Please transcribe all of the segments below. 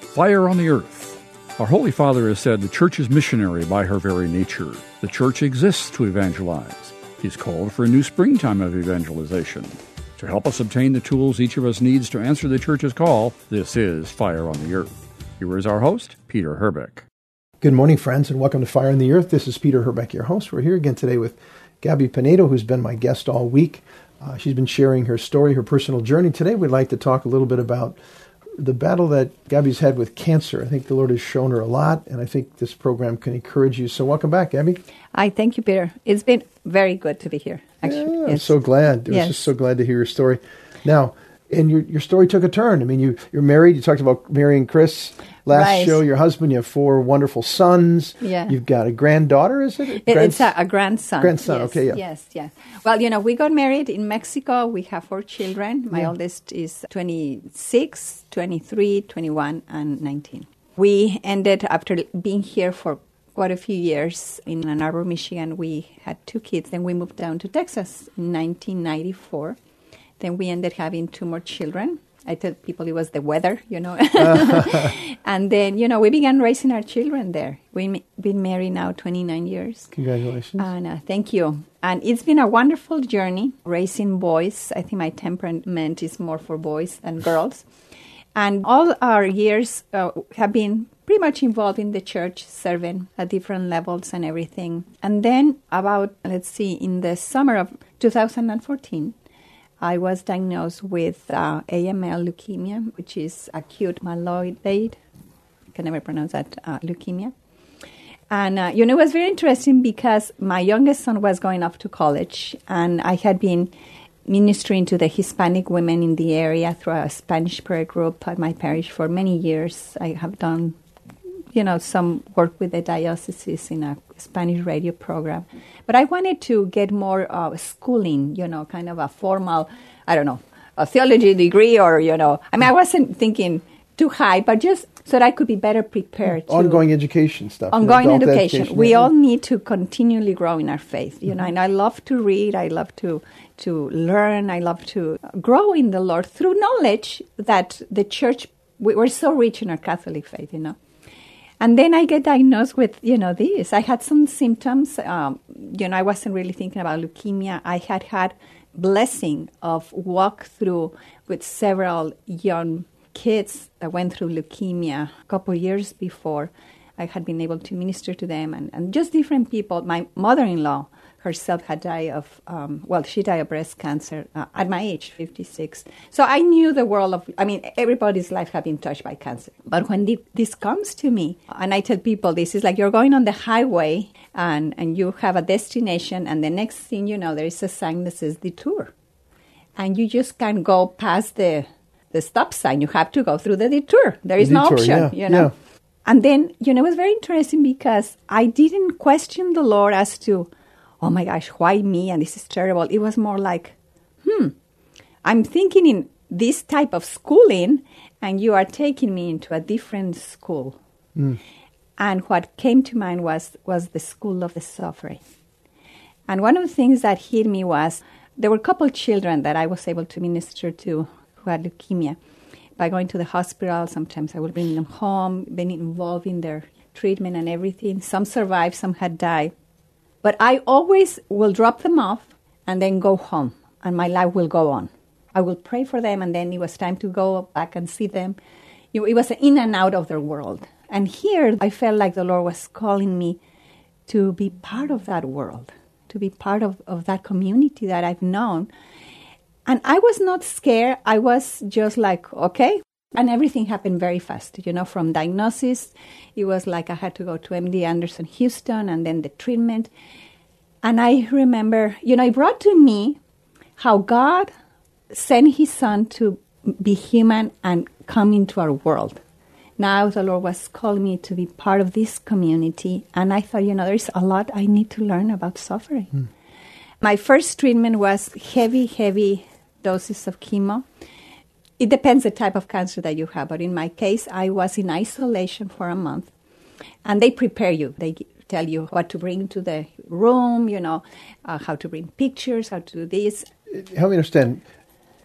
Fire on the Earth. Our Holy Father has said the Church is missionary by her very nature. The Church exists to evangelize. He's called for a new springtime of evangelization. To help us obtain the tools each of us needs to answer the Church's call, this is Fire on the Earth. Here is our host, Peter Herbeck. Good morning, friends, and welcome to Fire on the Earth. This is Peter Herbeck, your host. We're here again today with Gabby Pinedo, who's been my guest all week. She's been sharing her story, her personal journey. Today we'd like to talk a little bit about the battle that Gabby's had with cancer. I think the Lord has shown her a lot, and I think this program can encourage you. So welcome back, Gabby. Hi, thank you, Peter. It's been very good to be here, actually. Yeah, I'm so glad. I was just so glad to hear your story. Now, and your story took a turn. I mean, you're married. You talked about marrying Chris last show. Your husband, you have 4 wonderful sons. Yeah. You've got a granddaughter, is it? It's a grandson. Grandson, yes, okay, yeah. Yes. Well, we got married in Mexico. We have 4 children. My oldest is 26, 23, 21, and 19. We ended, after being here for quite a few years in Ann Arbor, Michigan, we had 2 kids. Then we moved down to Texas in 1994. Then we ended having 2 more children. I tell people it was the weather, And then, we began raising our children there. We've been married now 29 years. Congratulations. And thank you. And it's been a wonderful journey raising boys. I think my temperament is more for boys than girls. And all our years have been pretty much involved in the church, serving at different levels and everything. And then in the summer of 2014, I was diagnosed with AML leukemia, which is acute myeloid. I can never pronounce that, leukemia. And, it was very interesting because my youngest son was going off to college, and I had been ministering to the Hispanic women in the area through a Spanish prayer group at my parish for many years. I have done, some work with the diocese in a Spanish radio program. But I wanted to get more schooling, kind of a formal, a theology degree or, I wasn't thinking too high, but just so that I could be better prepared. Ongoing education stuff. Ongoing education. We all need to continually grow in our faith, and I love to read. I love to learn. I love to grow in the Lord through knowledge that the church, we're so rich in our Catholic faith, And then I get diagnosed with, this. I had some symptoms. I wasn't really thinking about leukemia. I had blessing of walk through with several young kids that went through leukemia a couple of years before. I had been able to minister to them and just different people. My mother-in-law herself had died of, she died of breast cancer at my age, 56. So I knew the world of, everybody's life had been touched by cancer. But when this comes to me, and I tell people, this is like you're going on the highway and you have a destination, and the next thing you know, there is a sign that says detour. And you just can't go past the stop sign. You have to go through the detour. There is no option, Yeah. And then, it was very interesting because I didn't question the Lord as to, oh my gosh, why me? And this is terrible. It was more like, I'm thinking in this type of schooling, and you are taking me into a different school. And what came to mind was the school of the suffering. And one of the things that hit me was there were a couple of children that I was able to minister to who had leukemia. By going to the hospital, sometimes I would bring them home, being involved in their treatment and everything. Some survived, some had died. But I always will drop them off and then go home, and my life will go on. I will pray for them, and then it was time to go back and see them. It was in and out of their world. And here, I felt like the Lord was calling me to be part of that world, to be part of that community that I've known. And I was not scared. I was just like, okay. And everything happened very fast, from diagnosis. It was like I had to go to MD Anderson Houston and then the treatment. And I remember, it brought to me how God sent his son to be human and come into our world. Now the Lord was calling me to be part of this community. And I thought, there's a lot I need to learn about suffering. My first treatment was heavy doses of chemo. It depends the type of cancer that you have. But in my case, I was in isolation for a month. And they prepare you. They tell you what to bring to the room, how to bring pictures, how to do this. Help me understand.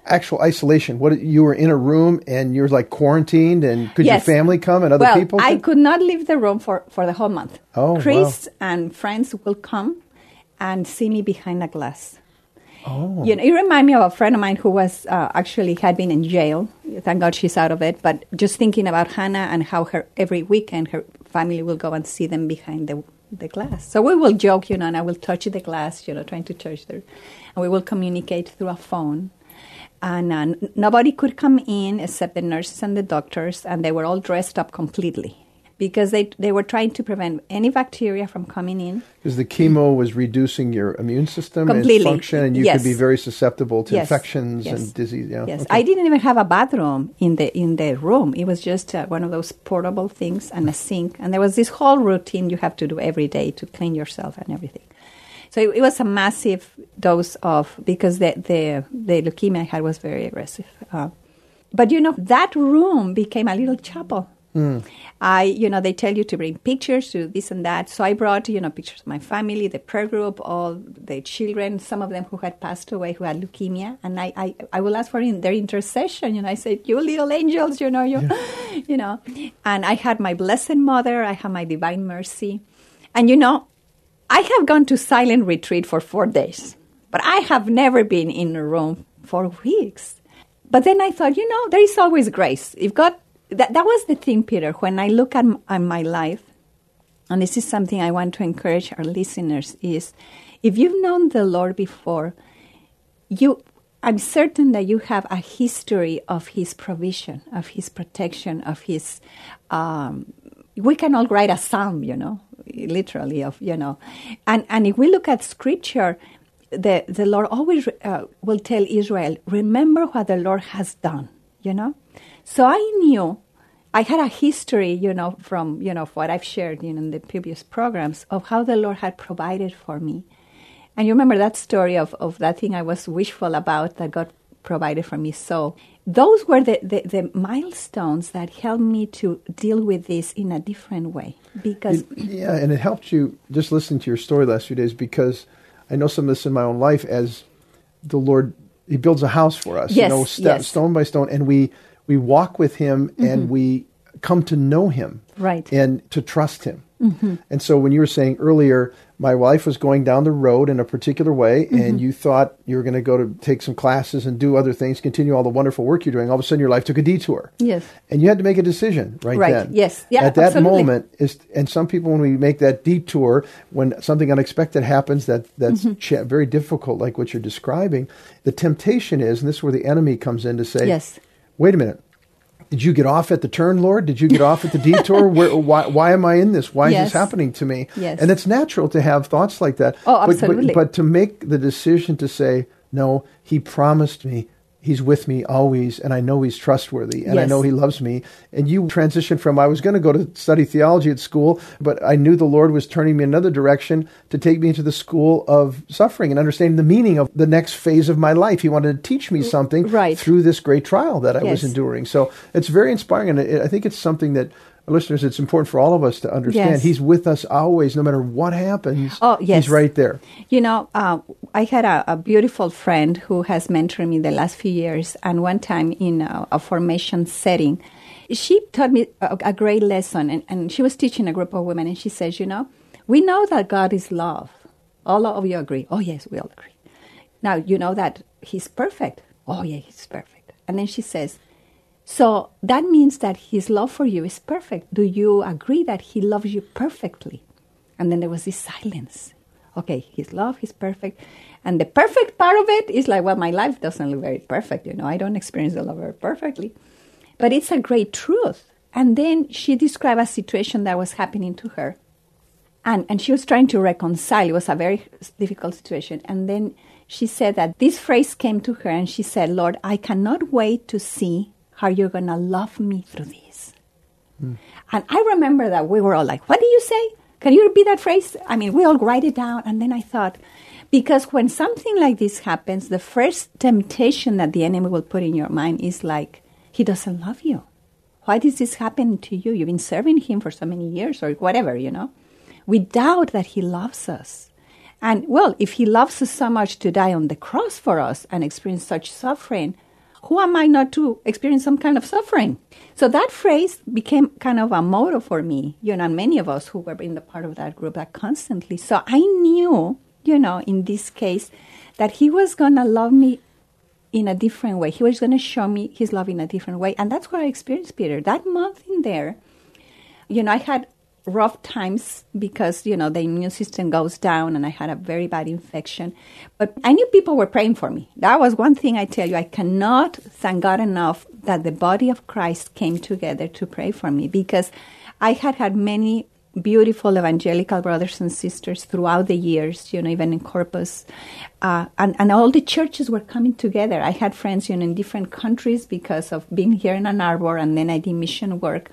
actual isolation? What, you were in a room and you're like quarantined, and could your family come and other people? I could not leave the room for the whole month. Oh, Chris and friends will come and see me behind a glass. Oh. You know, it reminded me of a friend of mine who was actually had been in jail. Thank God she's out of it. But just thinking about Hannah and how every weekend her family will go and see them behind the glass. So we will joke, you know, and I will touch the glass, you know, trying to touch there. And we will communicate through a phone. And nobody could come in except the nurses and the doctors, and they were all dressed up completely because they were trying to prevent any bacteria from coming in. Because the chemo was reducing your immune system completely. And function, and you could be very susceptible to infections and disease. Yeah. Yes, okay. I didn't even have a bathroom in the room. It was just one of those portable things and a sink, and there was this whole routine you have to do every day to clean yourself and everything. So it was a massive dose because the leukemia I had was very aggressive. But, you know, that room became a little chapel. They tell you to bring pictures, to this and that. So I brought, you know, pictures of my family, the prayer group, all the children, some of them who had passed away, who had leukemia. And I will ask for their intercession. You know, I said, you little angels, you know, you know. And I had my Blessed Mother. I had my Divine Mercy. And, you know, I have gone to silent retreat for 4 days, but I have never been in a room for weeks. But then I thought, you know, there is always grace. If God, that was the thing, Peter, when I look at my life, and this is something I want to encourage our listeners, is if you've known the Lord before, I'm certain that you have a history of His provision, of His protection, of His, we can all write a psalm, you know, literally of, you know. And if we look at Scripture, the Lord always will tell Israel, remember what the Lord has done, you know. So I knew, I had a history, you know, from, you know, what I've shared in the previous programs of how the Lord had provided for me. And you remember that story of that thing I was wishful about that God provided for me. So those were the milestones that helped me to deal with this in a different way. Because and it helped you just listening to your story the last few days, because I know some of this in my own life as the Lord, He builds a house for us, yes, you know, stone by stone, and we walk with Him and we come to know Him, right, and to trust Him. And so when you were saying earlier, my wife was going down the road in a particular way, and you thought you were going to go to take some classes and do other things, continue all the wonderful work you're doing, all of a sudden your life took a detour. Yes. And you had to make a decision right then. Yes. Yeah, at that absolutely. moment, and some people, when we make that detour, when something unexpected happens that's very difficult, like what you're describing, the temptation is, and this is where the enemy comes in to say, yes, wait a minute. Did you get off at the turn, Lord? Did you get off at the detour? Why am I in this? Why is this happening to me? Yes. And it's natural to have thoughts like that. Oh, absolutely. But to make the decision to say, no, He promised me, He's with me always, and I know He's trustworthy, and I know He loves me. And you transitioned from, I was going to go to study theology at school, but I knew the Lord was turning me in another direction to take me into the school of suffering and understanding the meaning of the next phase of my life. He wanted to teach me something through this great trial that I was enduring. So it's very inspiring, and I think it's something that, listeners, it's important for all of us to understand. Yes. He's with us always, no matter what happens. Oh, yes. He's right there. You know, I had a beautiful friend who has mentored me the last few years, and one time in a formation setting, she taught me a great lesson, and she was teaching a group of women, and she says, you know, we know that God is love. All of you agree. Oh, yes, we all agree. Now, you know that He's perfect. Oh, yeah, He's perfect. And then she says, so that means that His love for you is perfect. Do you agree that He loves you perfectly? And then there was this silence. Okay, His love is perfect. And the perfect part of it is like, well, my life doesn't look very perfect. You know, I don't experience the love very perfectly. But it's a great truth. And then she described a situation that was happening to her. And she was trying to reconcile. It was a very difficult situation. And then she said that this phrase came to her, and she said, Lord, I cannot wait to see how you're going to love me through this. And I remember that we were all like, what do you say? Can you repeat that phrase? I mean, we all write it down. And then I thought, because when something like this happens, the first temptation that the enemy will put in your mind is like, He doesn't love you. Why did this happen to you? You've been serving Him for so many years or whatever, you know. We doubt that He loves us. And, well, if He loves us so much to die on the cross for us and experience such suffering, who am I not to experience some kind of suffering? So that phrase became kind of a motto for me, and many of us who were in the part of that group, that constantly. So I knew, in this case, that he was going to love me in a different way. He was going to show me his love in a different way. And that's what I experienced, Peter. That month in there, I had rough times because, the immune system goes down and I had a very bad infection. But I knew people were praying for me. That was one thing I tell you. I cannot thank God enough that the body of Christ came together to pray for me, because I had many beautiful evangelical brothers and sisters throughout the years, even in Corpus. And all the churches were coming together. I had friends, in different countries because of being here in Ann Arbor, and then I did mission work.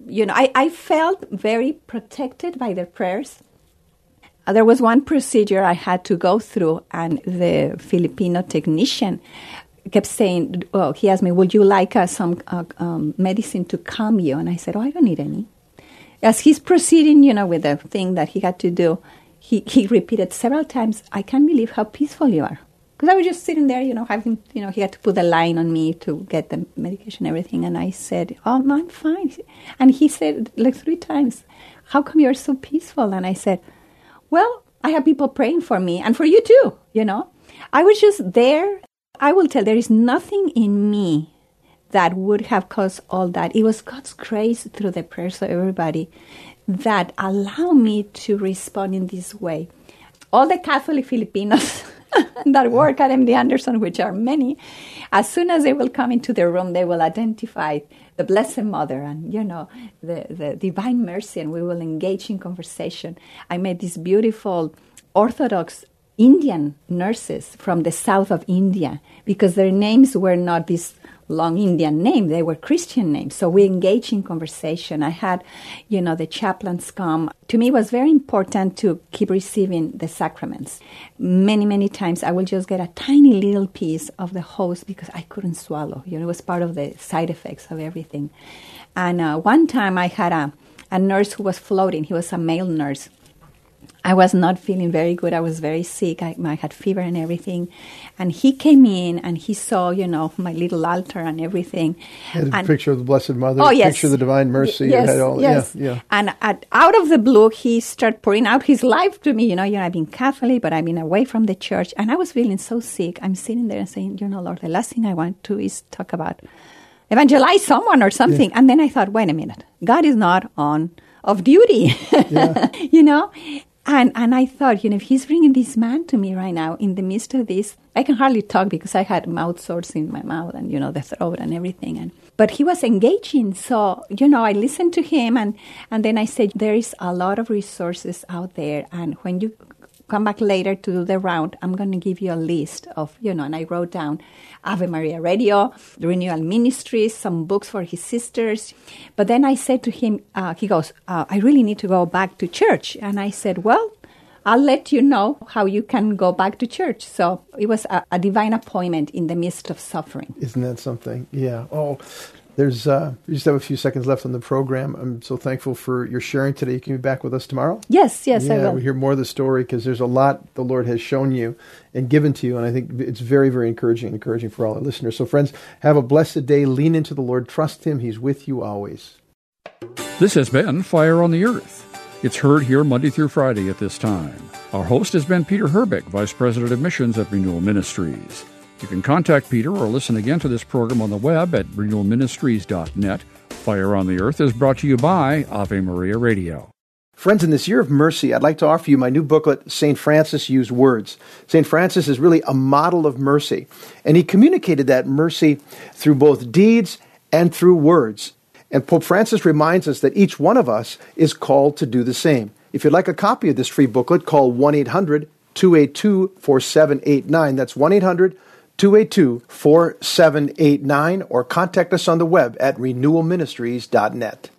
I felt very protected by their prayers. There was one procedure I had to go through, and the Filipino technician kept saying, he asked me, would you like some medicine to calm you? And I said, I don't need any. As he's proceeding, with the thing that he had to do, he repeated several times, I can't believe how peaceful you are. Because I was just sitting there, having, he had to put a line on me to get the medication and everything. And I said, no, I'm fine. And he said like 3 times, how come you're so peaceful? And I said, well, I have people praying for me and for you too, I was just there. I will tell, there is nothing in me that would have caused all that. It was God's grace through the prayers of everybody that allowed me to respond in this way. All the Catholic Filipinos that work at MD Anderson, which are many, as soon as they will come into the room, they will identify the Blessed Mother and, the Divine Mercy, and we will engage in conversation. I met these beautiful Orthodox Indian nurses from the south of India, because their names were not this long Indian name, they were Christian names. So we engaged in conversation. I had, the chaplains come. To me, it was very important to keep receiving the sacraments. Many, many times I will just get a tiny little piece of the host because I couldn't swallow. It was part of the side effects of everything. And one time I had a nurse who was floating. He was a male nurse. I was not feeling very good. I was very sick. I had fever and everything. And he came in and he saw, my little altar and everything. Had a picture of the Blessed Mother, yes. Picture of the Divine Mercy. Yes. And out of the blue, he started pouring out his life to me. I've been Catholic, but I've been away from the church. And I was feeling so sick. I'm sitting there and saying, Lord, the last thing I want to is talk about evangelize someone or something. Yeah. And then I thought, wait a minute. God is not on off duty, And I thought, if he's bringing this man to me right now in the midst of this, I can hardly talk because I had mouth sores in my mouth and, the throat and everything. But he was engaging. So, I listened to him and then I said, there is a lot of resources out there. And when you come back later to do the round, I'm going to give you a list of, and I wrote down Ave Maria Radio, the Renewal Ministries, some books for his sisters. But then I said to him, he goes, I really need to go back to church. And I said, well, I'll let you know how you can go back to church. So it was a divine appointment in the midst of suffering. Isn't that something? Yeah. Oh, we just have a few seconds left on the program. I'm so thankful for your sharing today. You can be back with us tomorrow? Yes, I will. We hear more of the story because there's a lot the Lord has shown you and given to you, and I think it's very, very encouraging for all our listeners. So friends, have a blessed day. Lean into the Lord. Trust Him. He's with you always. This has been Fire on the Earth. It's heard here Monday through Friday at this time. Our host has been Peter Herbeck, Vice President of Missions at Renewal Ministries. You can contact Peter or listen again to this program on the web at renewalministries.net. Fire on the Earth is brought to you by Ave Maria Radio. Friends, in this year of mercy, I'd like to offer you my new booklet, St. Francis Used Words. St. Francis is really a model of mercy, and he communicated that mercy through both deeds and through words. And Pope Francis reminds us that each one of us is called to do the same. If you'd like a copy of this free booklet, call 1-800-282-4789. That's 1-800-282-4789, or contact us on the web at renewalministries.net.